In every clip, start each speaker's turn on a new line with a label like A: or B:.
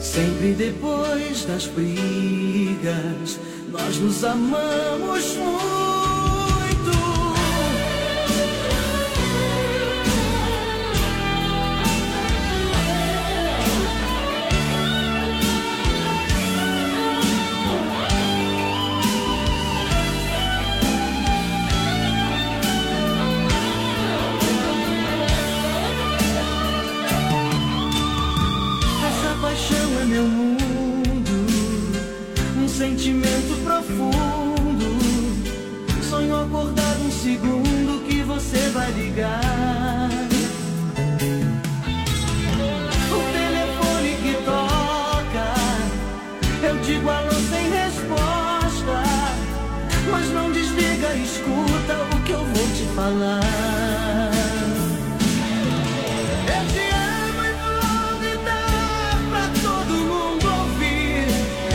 A: Sempre depois das brigas, nós nos amamos muito. Essa paixão é meu mundo, um sentimento profundo. Sonho acordado um segundo que você vai ligar. O telefone que toca, eu digo alô sem resposta, mas não desliga, escuta o que eu vou te falar. Eu te amo e vou gritar pra todo mundo ouvir.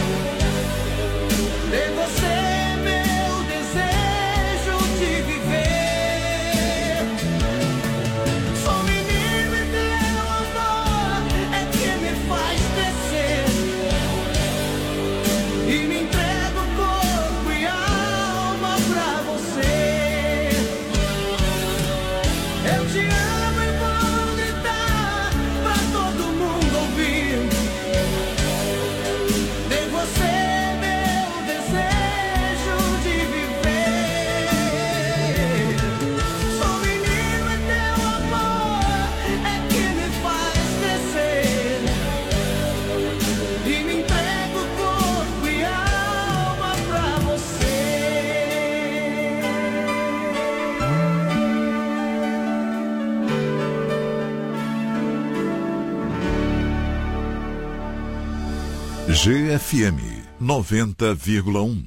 A: Ter você é meu desejo de viver. Sou menino e teu amor é que me faz crescer. E me entrego corpo e alma pra você. Eu te amo e vou gritar pra todo mundo ouvir. Ter você é meu desejo de viver. Sou menino e teu amor é que me faz crescer. E me entrego corpo e alma pra você.
B: GFM 90,1.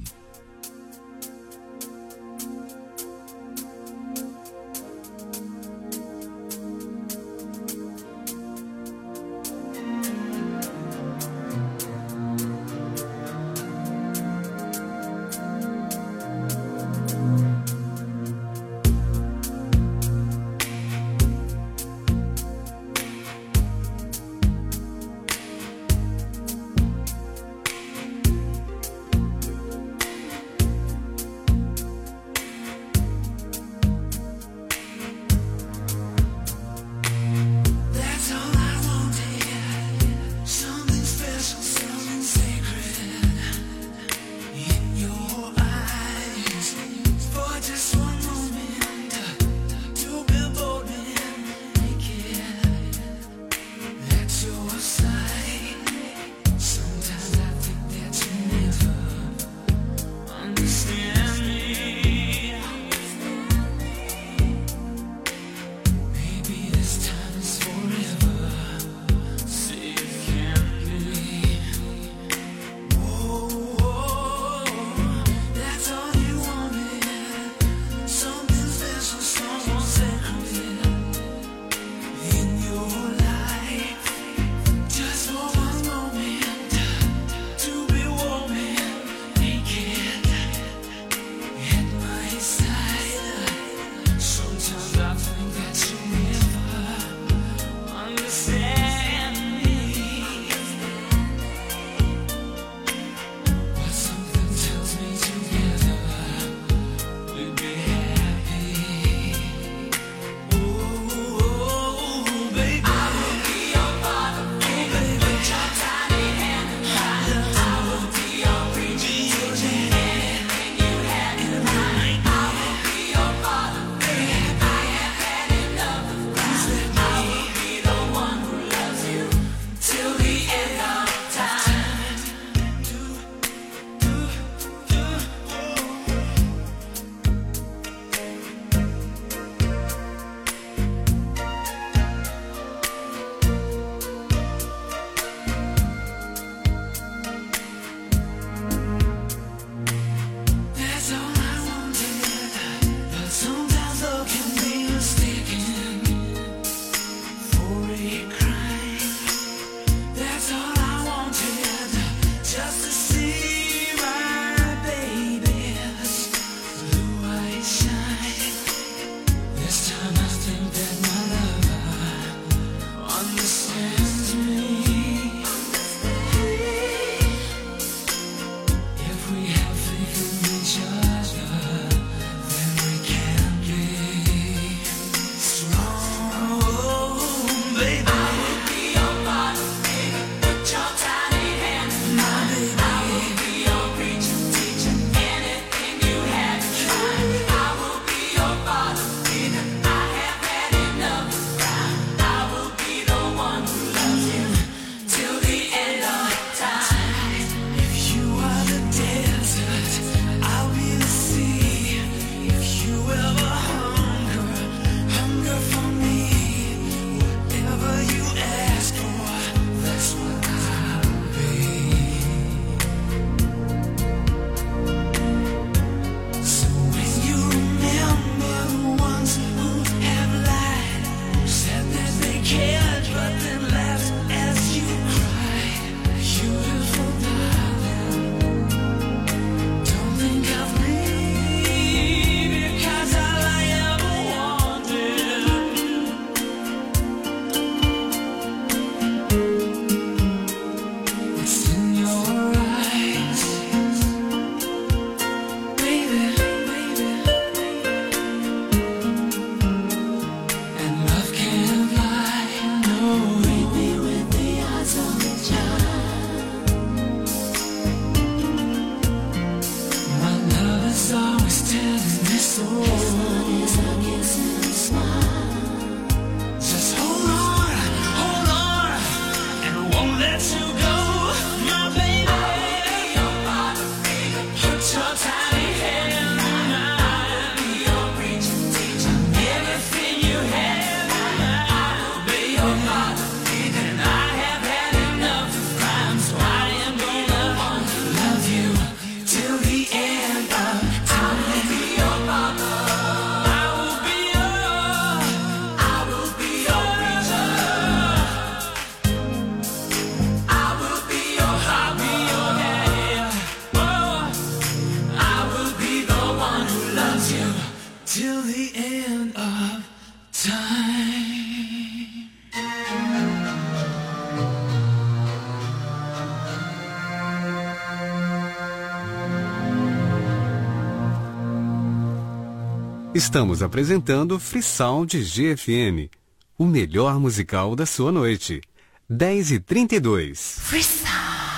C: Estamos apresentando Free Sound GFM, o melhor musical da sua noite. 10h32.
D: Free Sound.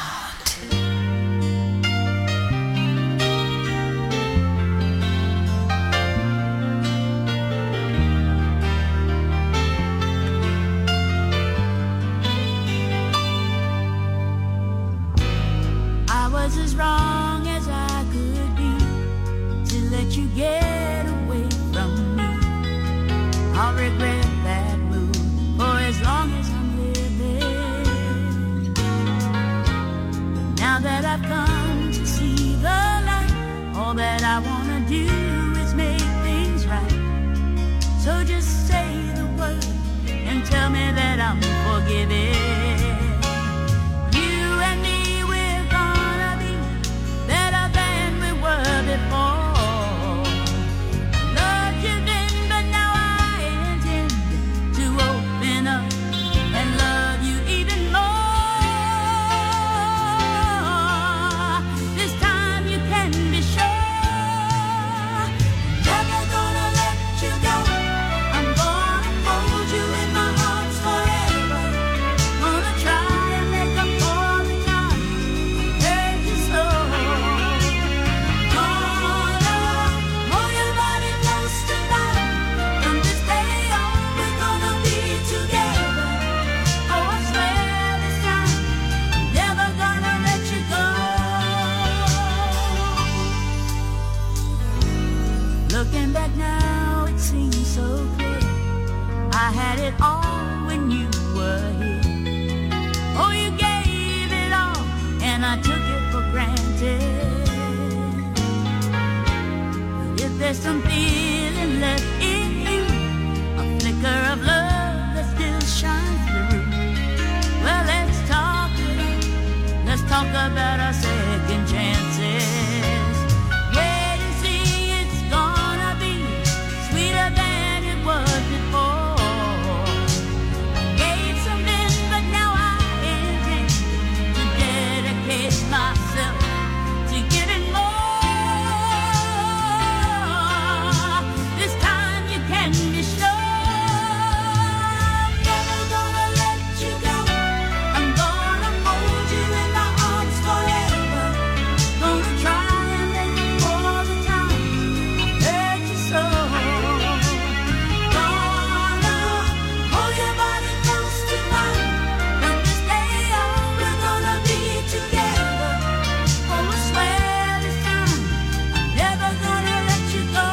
A: I was as wrong as I could be to let you get away from me. I'll regret that move for as long as I'm living. But now that I've come to see the light, all that I wanna do is make things right. So just say the word and tell me that I'm forgiven. You and me, we're gonna be better than we were before. Loved you then, but now I intend to open up and love you even more. This time you can be sure, never gonna let you go. I'm gonna hold you in my arms forever. Gonna try and make up for the time I hurt you so. Gonna hold your body close to mine. From this day on, we're gonna be together. Oh, I swear this time I'm never gonna let you go. Looking back now, it seems so clear. I had it all when you were here. Oh, you gave it all, and I took it for granted. But if there's some feeling left in you, a flicker of love that still shines through, well, let's talk it up. Let's talk about our second chances. Wait and see, it's gonna be sweeter than it was before. Gave something, but now I intend to dedicate myself to giving more. This time you can be sure, never gonna let you go. I'm gonna hold you in my arms forever. Gonna try and make up for the time I hurt you so. Gonna hold your body close to mine. From this day on, we're gonna be together. Oh, I swear this time I'm never gonna let you go.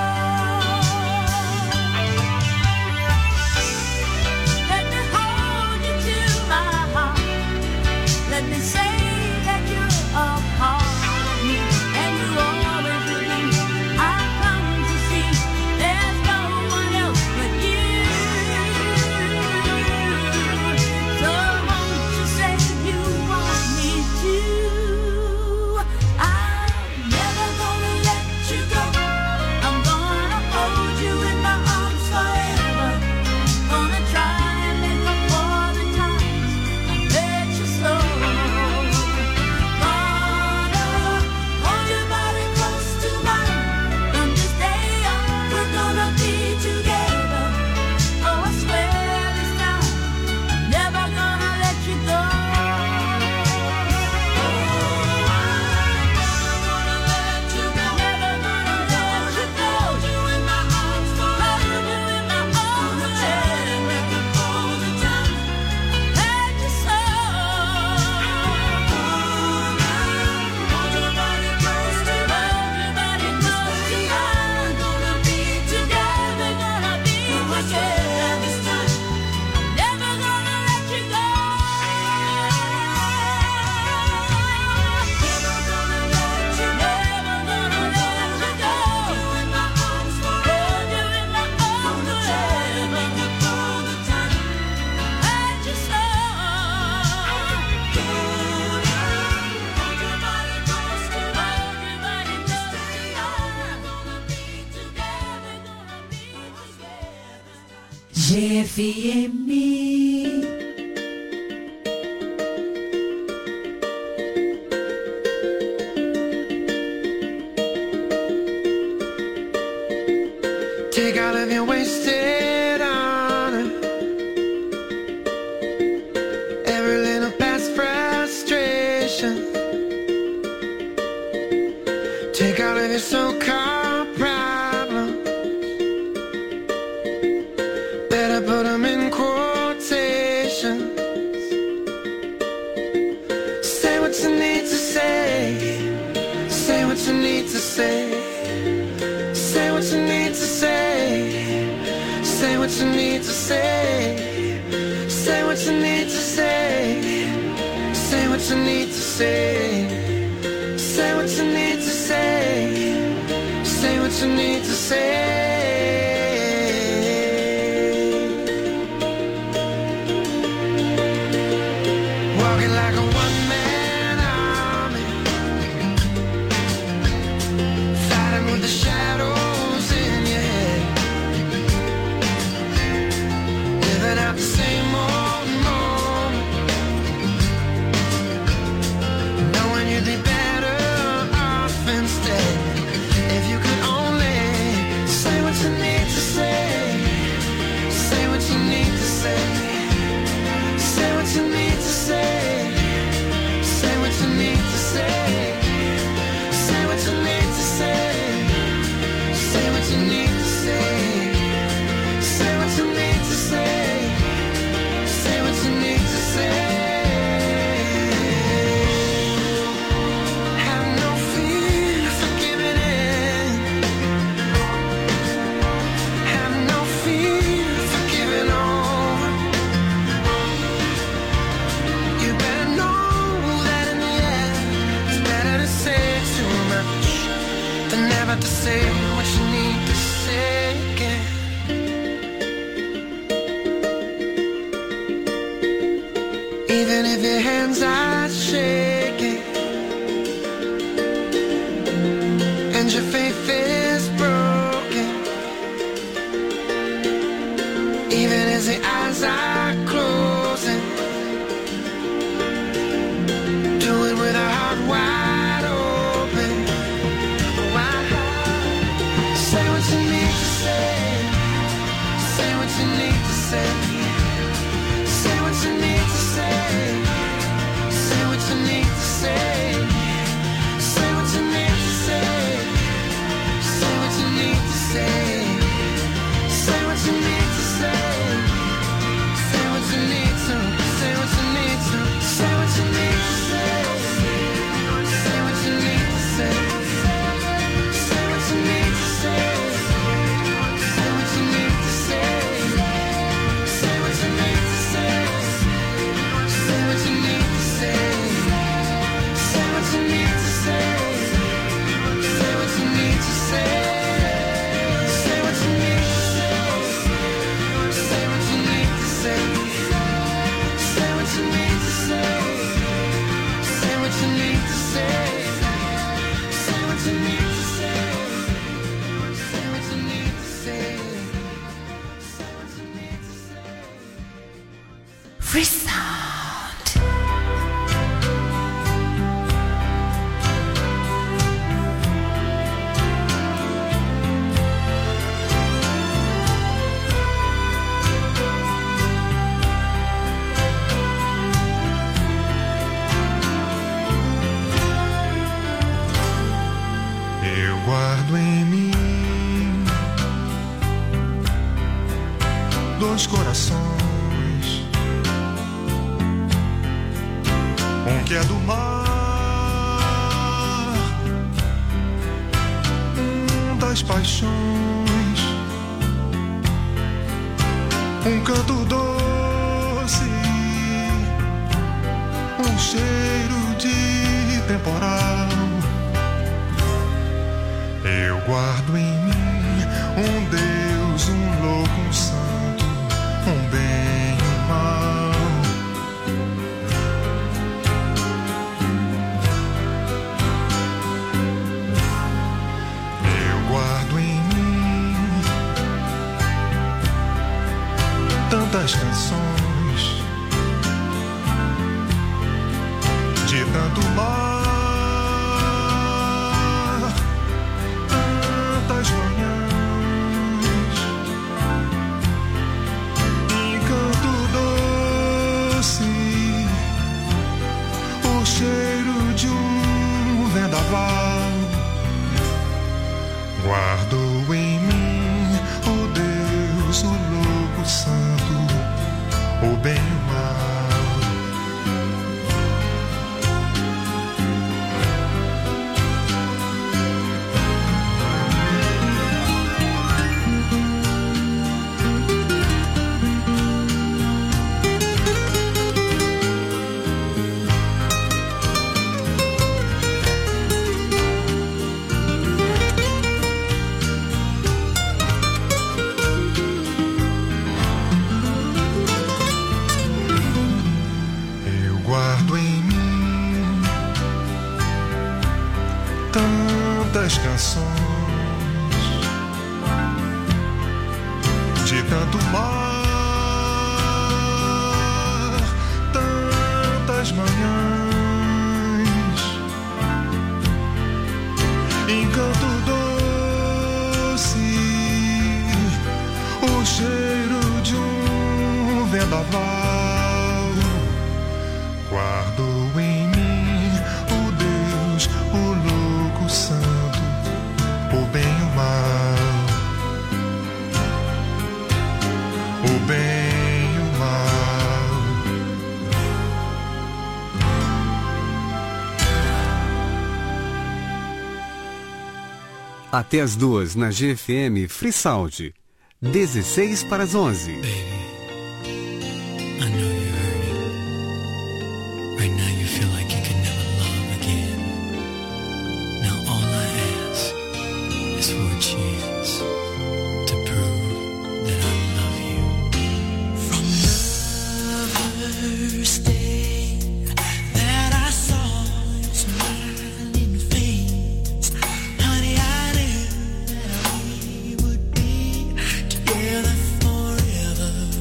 A: Let me hold you to my heart. Let me say that you're a part of me, and you always will be. I've come to see there's no one else but you. So won't you say you want me to? I'm never gonna let you go. I'm gonna hold you in my arms forever. Gonna try and make up for the times I hurt you so. Gonna hold your body close to mine. From this day on, we're gonna be together. Oh, I swear this time I'm never gonna let you go. Never gonna let you go. Hold you in my arms forever. Gonna try and make up for the time I hurt you so. Hold your body close to mine. Gonna be together. Gonna be together this time. Never gonna let you go. Never gonna let you go. Never gonna let you go. Hold you in my arms forever. Hold you in my arms forever. Make up for the time I hurt you so. Hold your body close to mine. Hold your body close to mine. Gonna be together. Gonna be together.
D: GFM.
A: wasted on her. Every little past frustration, take all of your so-called problems, better put them in quotations. Say what you need to say, say what you need to say, say what you need to say, say what you need to say, say what you need to say, say what you need to say, say what you need to say, say what you need to say. Walking like a one-man army, fighting with the shadows in your head, living out the same old moment, knowing you'd be better off instead. If you could only say what you need to say, say what you need to say, say what you need to say, say what you need to say, say what you need to say, say what you need to say, say what you need to say, say what you need to say. Have no fear for giving in, have no fear for giving over. You better know that in the end, it's better to say too much than never to say what you need to say again. Even if your hands are shaking and your faith is broken, even as the eyes are closing, do it with a heart wide open. Say what you need to say, say what you need to say, say what you need to say, say what you need to say, say what you need to say, say what you need to say, say what you need to say, say what you need to, say what you need to, say what you need to say, say what you need to say, say what you need to say, say what you need to say, say what you need to say, say what you need to say, say what you need to say, say what you need to say, say what you need to say, say what you need to say, say what you need to say, say what you need to say, say what you need to say, say what you need to say, say what you need to say.
D: Free Sound.
E: Eu guardo em mim dois corações, um que é do mar, um das paixões, um canto doce, um cheiro de temporal. Eu guardo em mim um Deus, um louco, um santo, um bem, um mal. Eu guardo em mim tantas canções de tanto mar. Tantas manhãs cheiro de um vendaval. Guardo em mim o Deus, o louco santo, o bem e o mal. Tantas canções de tanto mar, tantas manhãs, encanto doce, o cheiro de um vendaval. Guardo em mim o Deus, o louco santo, o bem e o mal, o bem e o mal.
C: Até as 2 na GFM Free Sound, 16 para as 11.
F: Baby, I know you're hurting. Right now you feel like you can never love again. Now all I ask is for a chance to prove that I love you. From the first day that I saw your smiling face, honey, I knew that we would be together forever.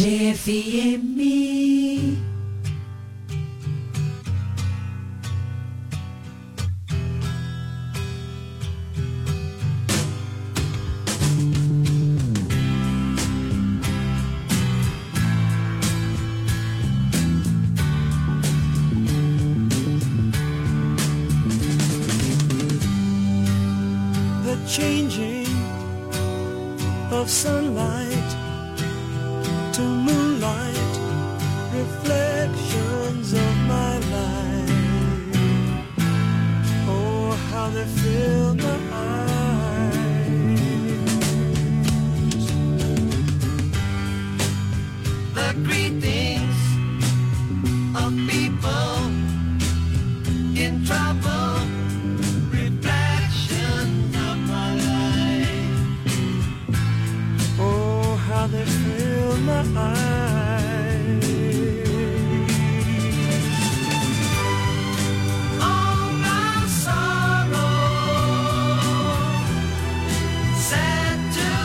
D: GFM.
A: The changing of sunlight to moonlight, reflections of my life. Oh, how they fill my eyes. The greetings of people in trouble, reflections of my life. Oh, how they fill my eyes. All my sorrow, sad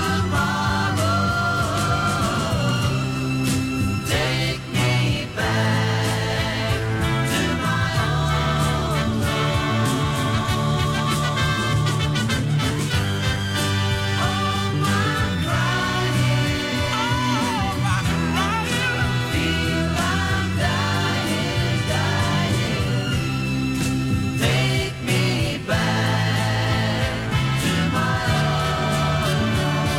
A: tomorrow, take me back to my own home. All my crying, feel I'm dying, take me back to my own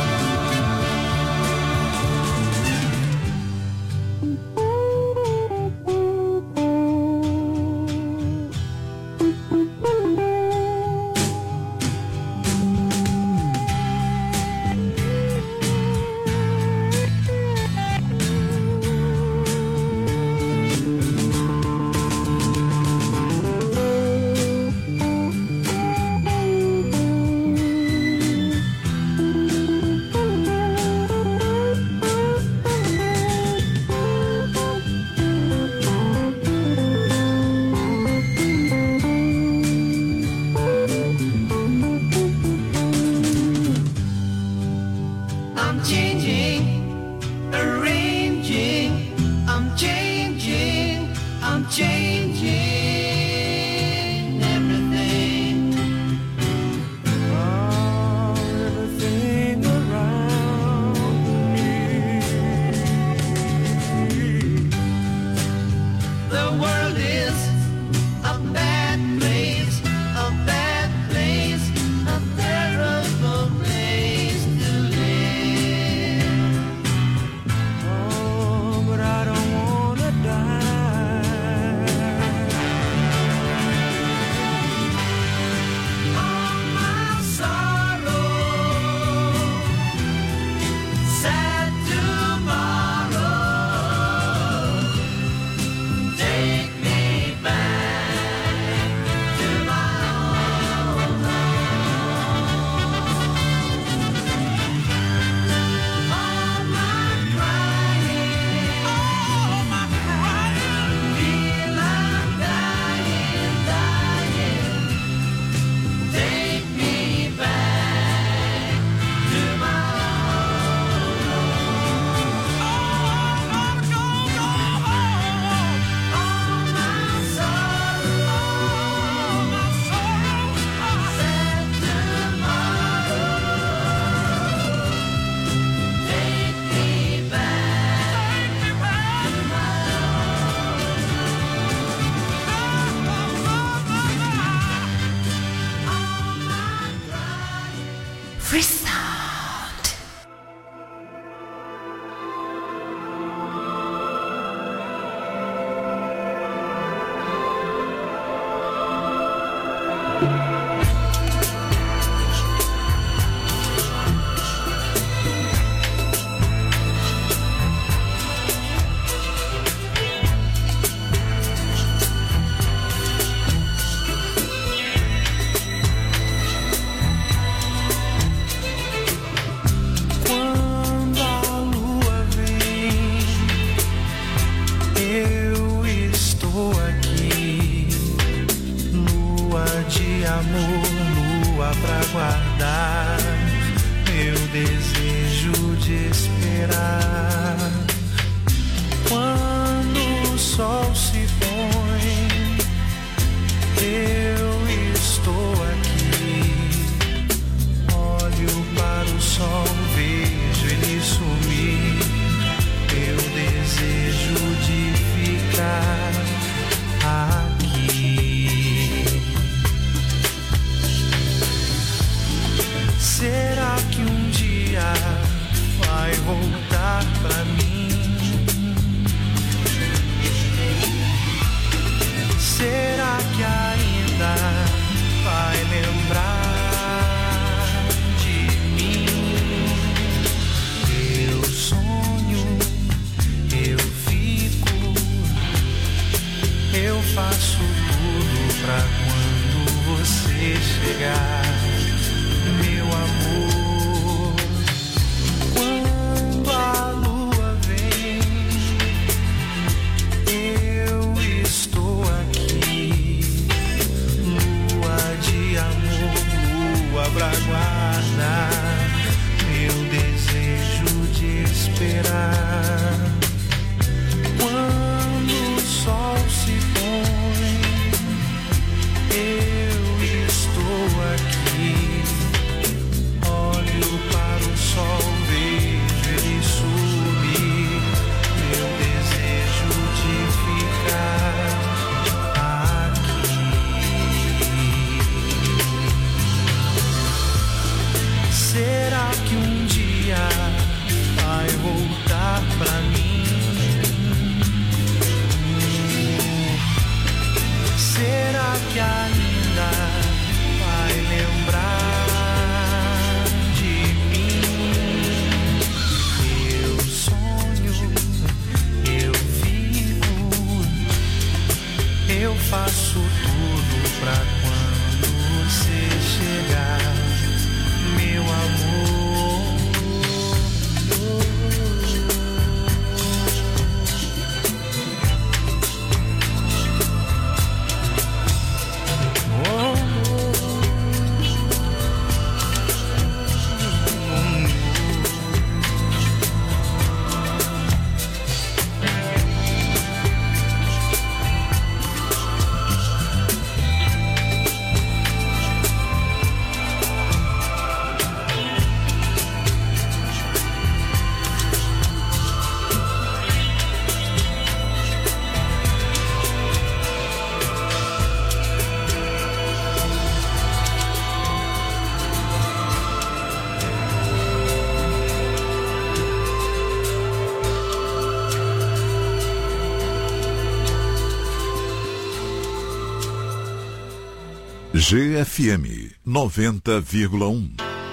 A: I'm changing, arranging, I'm changing, I'm changing everything. Oh, everything around me. The world is a bad place, a bad place, a terrible place to live. Oh, but I don't wanna die. All my sorrow, sad tomorrow, take me back to my own home. All my crying, feel I'm dying, take me back to my own home. All my sorrow, sad tomorrow, take me back to my
D: Free Sound.
A: Quando a lua vem, eu estou aqui. Lua de amor, lua pra guardar meu desejo de esperar.
E: Quando o sol se põe, eu estou aqui. Olho para o sol, vejo ele sumir. Eu desejo de ficar aqui. Será que um dia vai voltar pra mim? Será que ainda vai lembrar de mim? Eu sonho, eu fico, eu faço tudo pra quando você chegar, meu amor. Quando a lua vem, eu estou aqui. Lua de amor, lua pra guardar meu desejo de esperar. Quando o sol se põe, eu estou aqui. Olho para o sol, vejo ele subir. Meu desejo de ficar aqui. Será que um dia vai voltar pra mim? Será que ainda vai lembrar de mim? Eu sonho, eu vivo, eu faço tudo pra quando você chegar, meu amor.
B: GFM 90,1.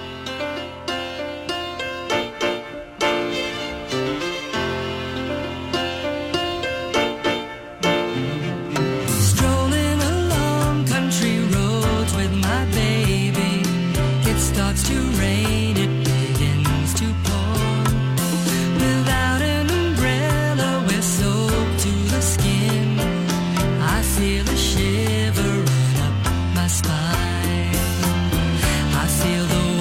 G: Strolling along country roads with my baby. It starts to rain, it begins to pour. Without an umbrella, we're soaked to the skin. I feel a shiver run up my spine. I feel the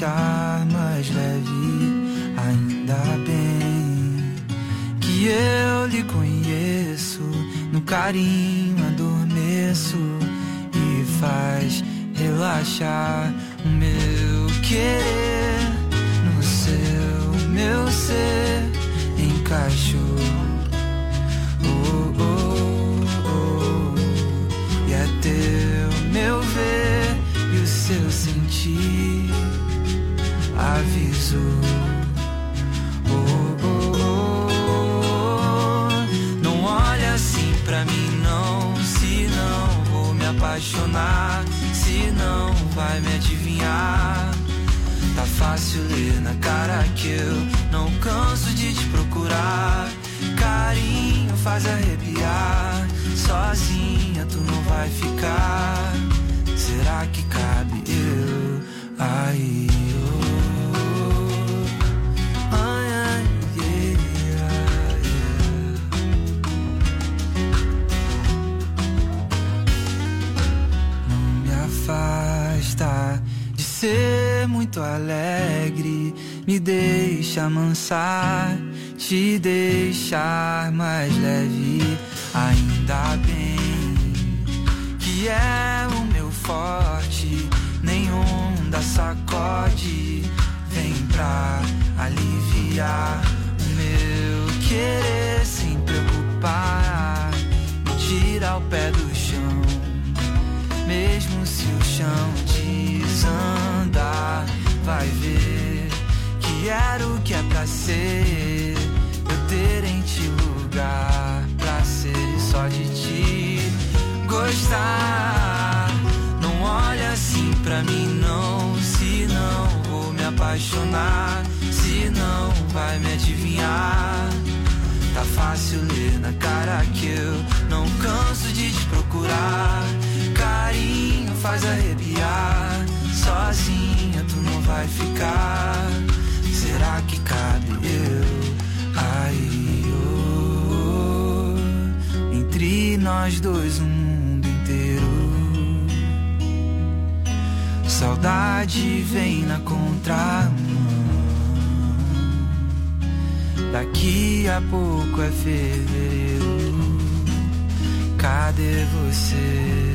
H: relaxar mais leve. Ainda bem que eu lhe conheço, no carinho adormeço e faz relaxar o meu querer. No seu, meu ser encaixou. Oh, oh, oh. E é teu meu ver e o seu sentir avisou. Oh, oh, oh. Não olha assim pra mim não, senão vou me apaixonar, senão vai me adivinhar. Tá fácil ler na cara que eu não canso de te procurar. Carinho faz arrepiar, sozinha tu não vai ficar. Será que cabe eu aí? Oh, ai, ai, yeah, yeah. Não me afasta de ser muito alegre, me deixa amansar, te deixar mais leve. Ainda bem que é o meu forte, nenhum da sacode vem pra aliviar o meu querer sem preocupar, me tira o pé do chão, mesmo se o chão desandar. Vai ver que era o que é pra ser, eu ter em ti lugar pra ser e só de ti gostar. Não olha assim pra mim não, senão vou me apaixonar, senão vai me adivinhar. Tá fácil ler na cara que eu não canso de te procurar. Carinho faz arrepiar, sozinha tu não vai ficar. Será que cabe eu aí? Oh, entre nós dois um mundo inteiro. Saudade vem na contramão, daqui a pouco é fevereiro. Cadê você?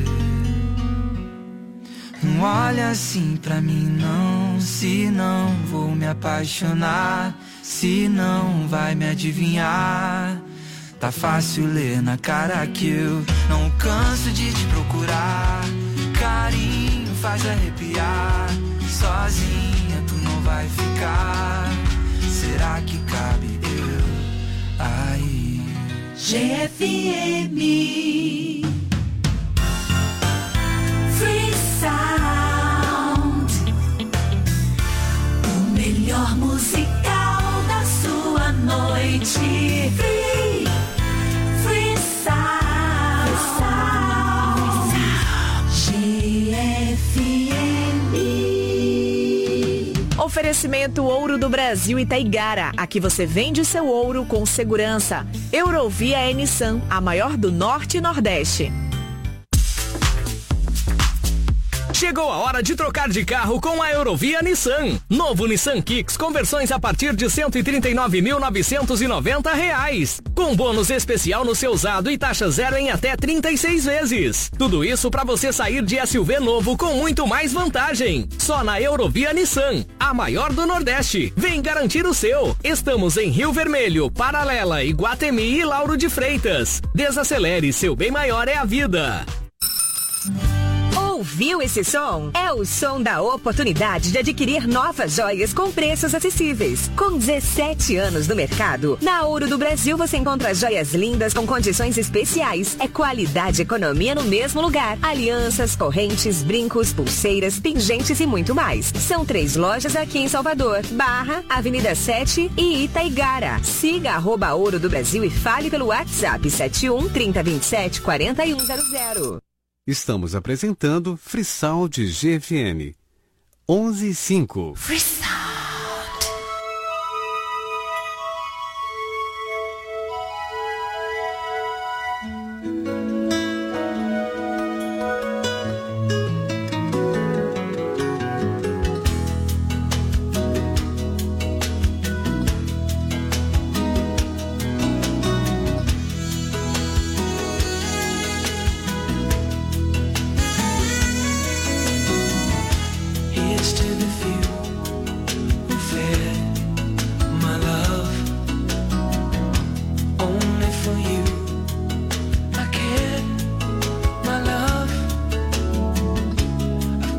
H: Não olha assim pra mim não, senão vou me apaixonar, senão vai me adivinhar. Tá fácil ler na cara que eu não canso de te procurar. Carinho faz arrepiar, sozinha tu não vai ficar. Será que cabe eu aí?
D: GFM Free Sound, o melhor musical da sua noite. Free Sound, GFM.
I: Oferecimento Ouro do Brasil Itaigara. Aqui você vende seu ouro com segurança. Eurovia é Nissan, a maior do Norte e Nordeste.
J: Chegou a hora de trocar de carro com a Eurovia Nissan. Novo Nissan Kicks com versões a partir de R$ 139.990. Com bônus especial no seu usado e taxa zero em até 36 vezes. Tudo isso para você sair de SUV novo com muito mais vantagem. Só na Eurovia Nissan, a maior do Nordeste. Vem garantir o seu. Estamos em Rio Vermelho, Paralela, Iguatemi e Lauro de Freitas. Desacelere, seu bem maior é a vida.
K: Ouviu esse som? É o som da oportunidade de adquirir novas joias com preços acessíveis. Com 17 anos no mercado, na Ouro do Brasil você encontra joias lindas com condições especiais. É qualidade e economia no mesmo lugar. Alianças, correntes, brincos, pulseiras, pingentes e muito mais. São 3 lojas aqui em Salvador, Barra, Avenida 7 e Itaigara. Siga @Ouro do Brasil e fale pelo WhatsApp 71 3027 4100.
C: Estamos apresentando Free Sound GFM 11:05.
D: Free Sound.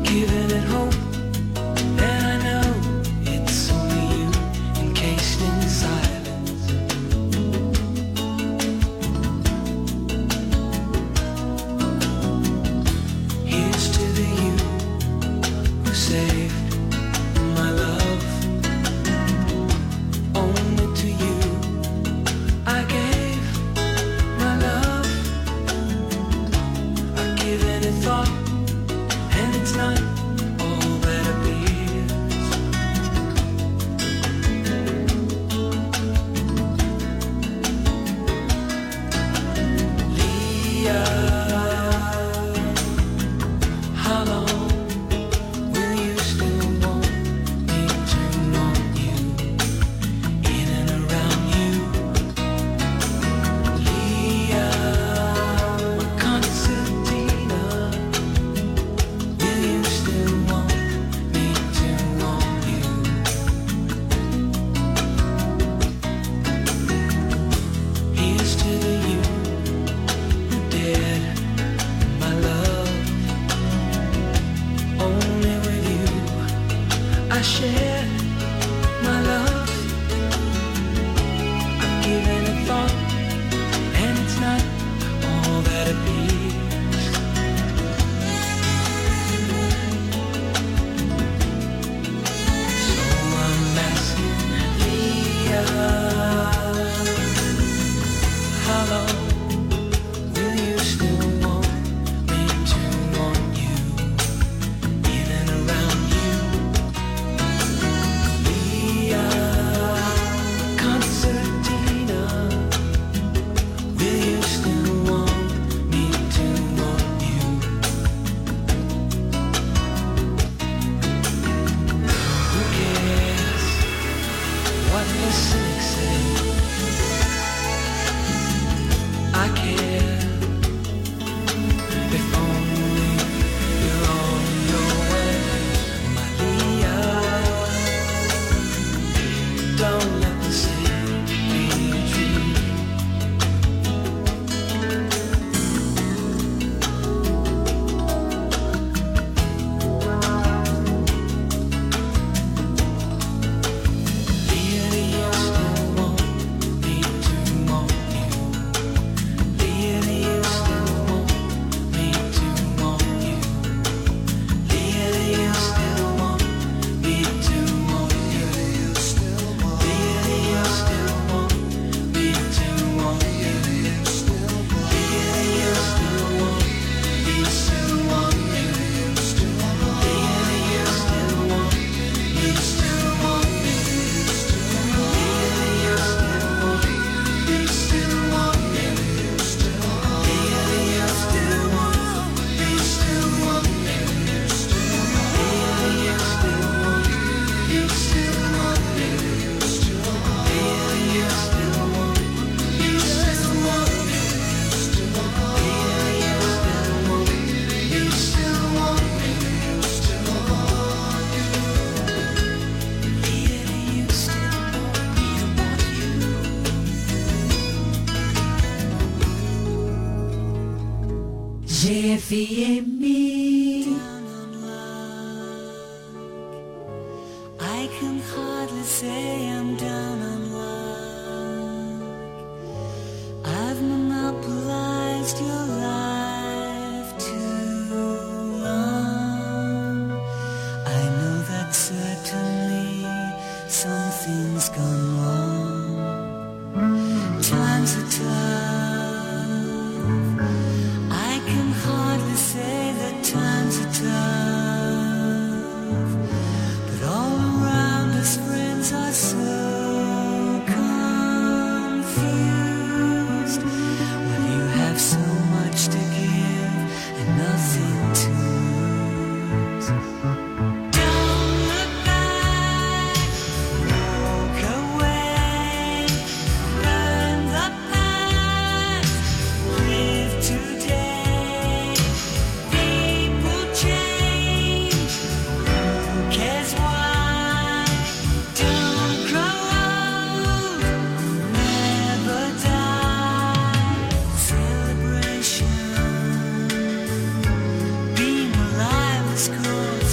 H: giving it hope, and I know it's only you encased in silence. Here's to the you who saved my love. Only to you I gave my love. I've given it thought, and it's not all that appears. Leah, how long will you still want me to want you, in and around you? Leah, my concertina, will you still want me to want you? Here's to the you who dared my love. Only with you I share my love. I've given it thought, and it's not all that appears. So I'm asking Leah, how long will you still want me to want you, in and around you? Leah, concertina, will you still want me to want you? Who cares what the cynics say? I care if only you're on your way, my Leah. Don't let the sea be a dream. Leah, do you still want me to want you? Leah, do you still want me to want you? Leah, do you still want me to want you? Leah, do you still want me to want you? Leah, do you still want me to want you? Leah, do you still want me to want you?
D: GFM. I can hardly say I'm down on luck. I've monopolized your life too long. I know that certainly something's gone wrong. Times are tough. I can hardly say that times are tough, but all around us friends are so confused. Well, you have so much to give and nothing to lose. Don't look back, walk away, burn the past, live today. People change, who cares why? Don't grow old, never die. Celebration, being alive is good.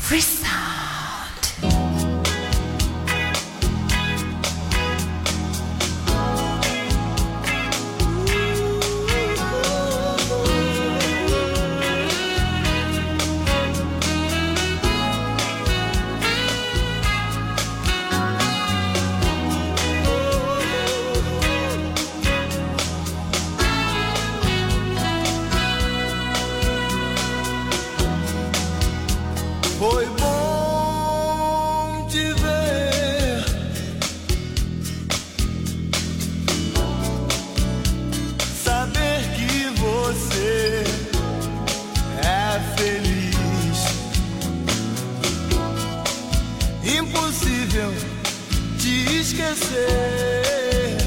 D: Free Sound.
A: Foi bom te ver, saber que você é feliz. Impossível te esquecer,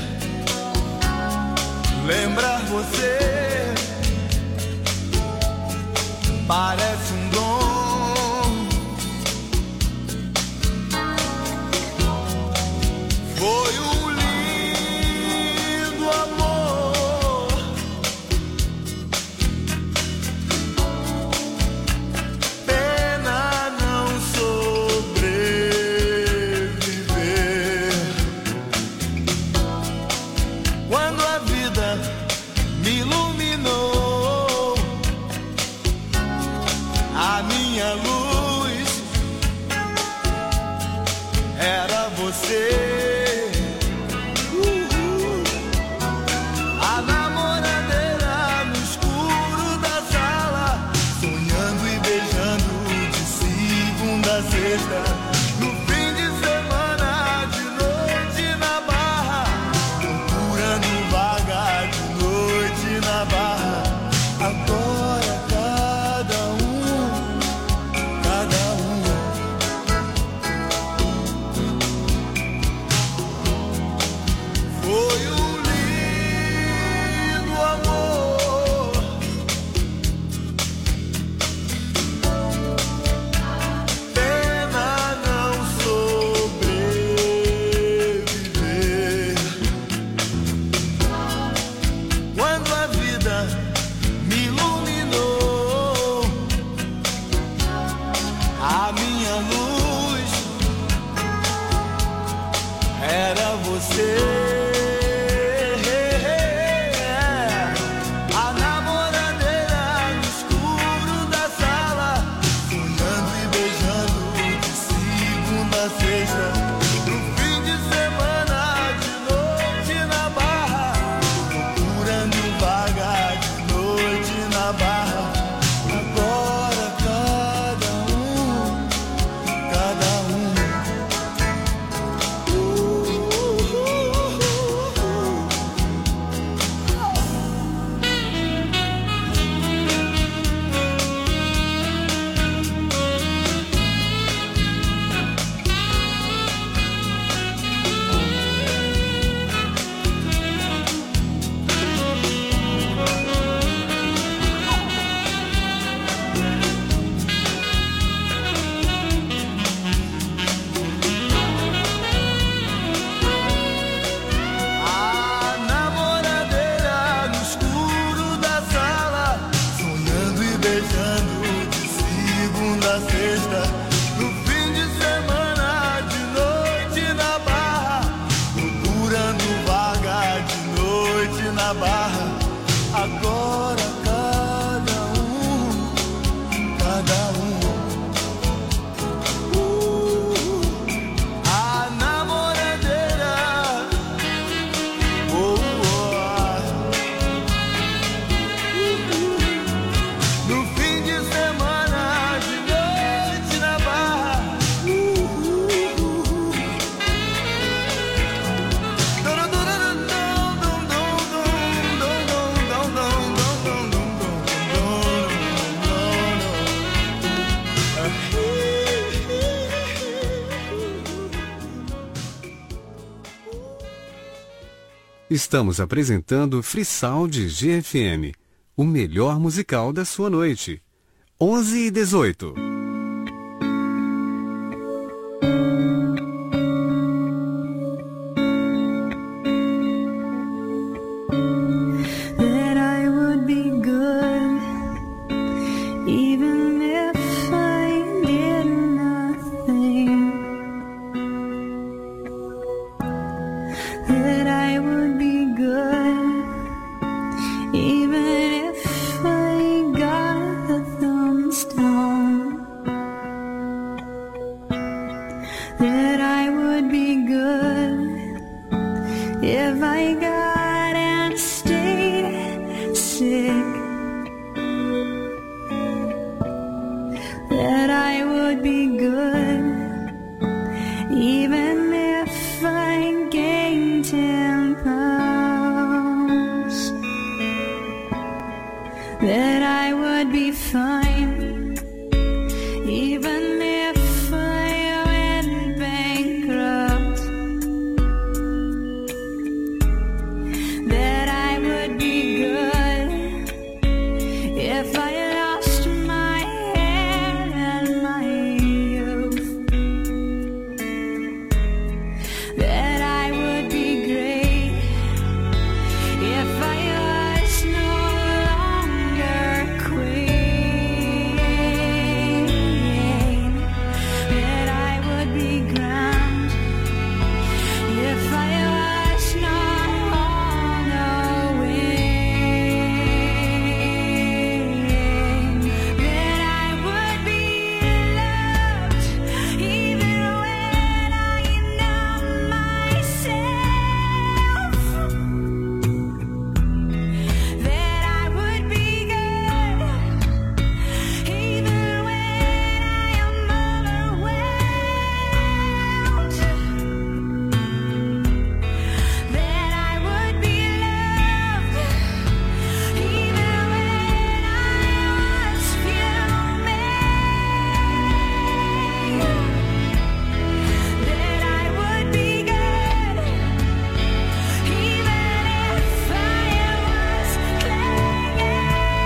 A: lembrar você parece um dom. Foi um lindo amor, pena não sobreviver. Quando a vida me iluminou, a minha luz era você. No fim de semana, de noite na barra, procurando vaga de noite na barra. Agora cada um foi um lindo amor. Me iluminou, a minha luz era você. A namoradeira no escuro da sala, sonhando e beijando de segunda a sexta. No fim de semana, de noite na barra, procurando vaga de noite na barra. Agora cada um sexta, no fim de semana, de noite na barra, procurando vaga de noite na barra. Agora cada um. A namoradeira, no fim de semana, de noite na barra.
C: Estamos apresentando Free Sound GFM, o melhor musical da sua noite. 11h18.
D: That I would be good, even if I didn't that I would be fine, even if I went bankrupt, that I would be good if I lost my hair and my youth, that I would be great if I was no longer queen, that I would be grand if I was no longer wing, that I would be loved even when I know myself, that I would be good even when I am overwhelmed, that I would be loved even when I was fuming, that I would be good even if I was clinging,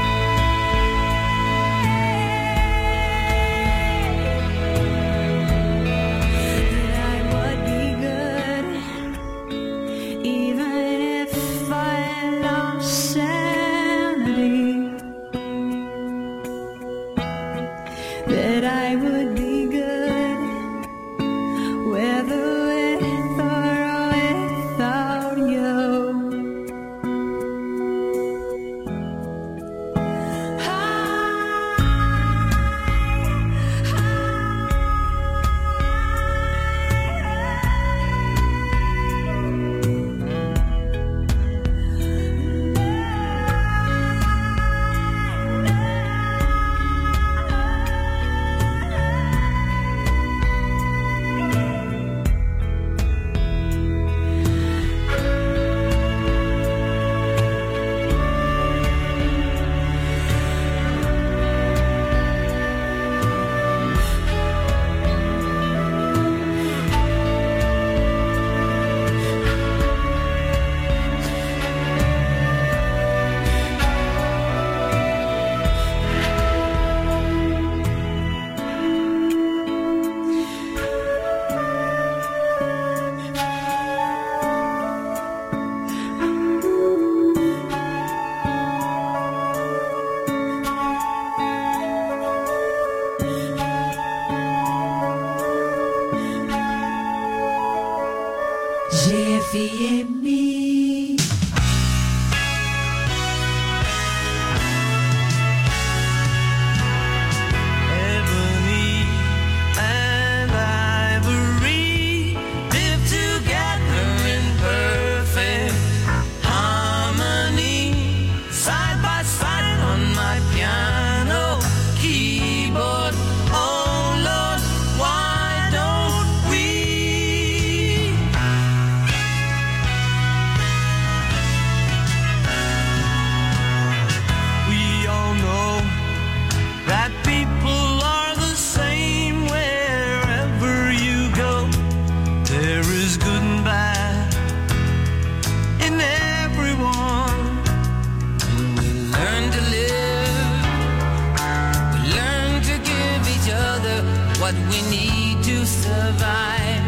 D: that I would be good even if I lost sanity, that I would be good whether with or without you. GFM.
H: Ebony and ivory live together in perfect harmony, side by side on my piano keyboard. Oh Lord, why don't we? We all know that people are the same wherever you go. There is good and bad in everyone. And we learn to live, we learn to give each other what we need to survive.